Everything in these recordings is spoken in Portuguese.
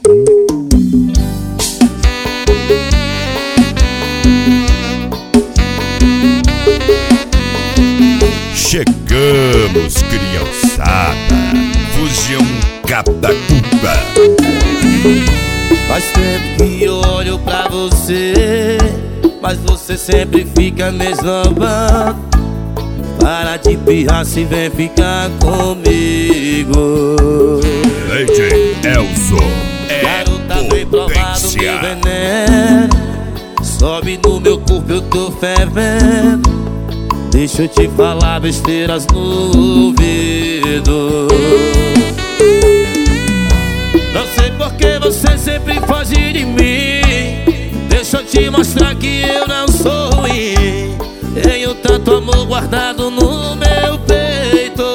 Chegamos, criançada, Fugião Catacuba. Faz tempo que olho pra você, mas você sempre fica me esnobando. Para de pirraça e vem ficar comigo. DJ Elzo é garota, vem provar do meu potência. veneno. Sobe no meu corpo, eu tô fervendo. Deixa eu te falar besteiras no ouvido. Não sei por que você sempre foge de mim. Deixa eu te mostrar que eu não sou ruim. Tenho tanto amor guardado no meu peito.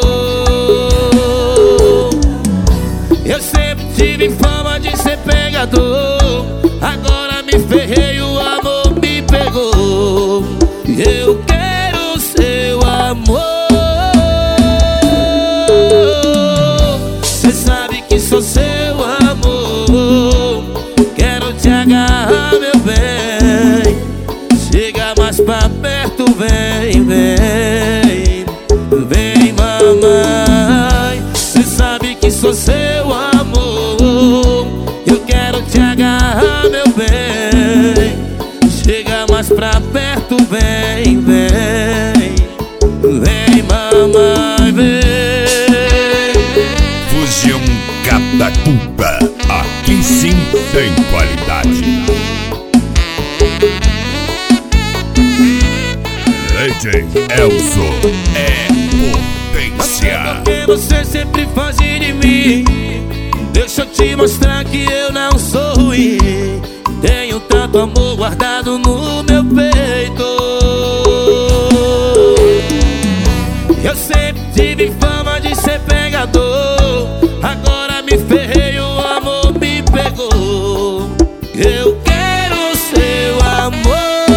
Eu sempre tive fama de ser pegador. Agora me ferrei, o amor me pegou. Eu quero seu amor. Cê sabe que sou seu amor. Quero te agarrar, meu bem. Chega mais pra perto, vem, vem. Vem, mamãe. Cê sabe que sou seu amor. Eu quero te agarrar, meu bem. Chega mais pra perto, vem, vem. Vem, mamãe, vem. Fugião Catacuba, aqui sim tem qualidade. DJ Elzo é potência. Porque você sempre foge de mim. Deixa eu te mostrar que eu não sou ruim. Tenho tanto amor guardado no meu peito. Eu sempre tive fama de ser pegador. Agora me ferrei, o amor me pegou. Eu quero seu amor.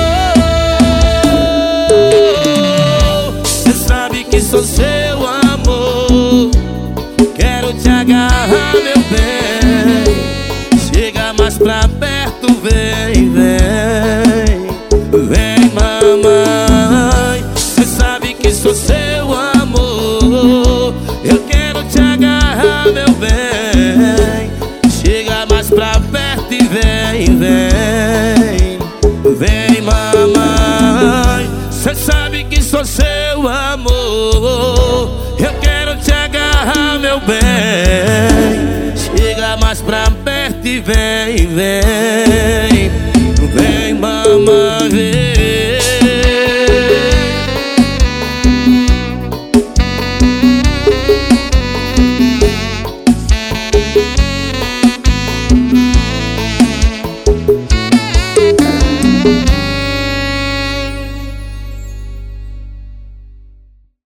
Cê sabe que sou seu amor. Quero te agarrar, meu bem. Chega mais pra perto, vem, vem. Vem, mamãe. Cê sabe que sou seu amor. Eu quero te agarrar, meu bem. Chega mais pra perto e vem, vem. Vem, mamãe. Cê sabe que sou seu amor. Eu quero te agarrar, meu bem. Chega mais pra perto e vem, vem.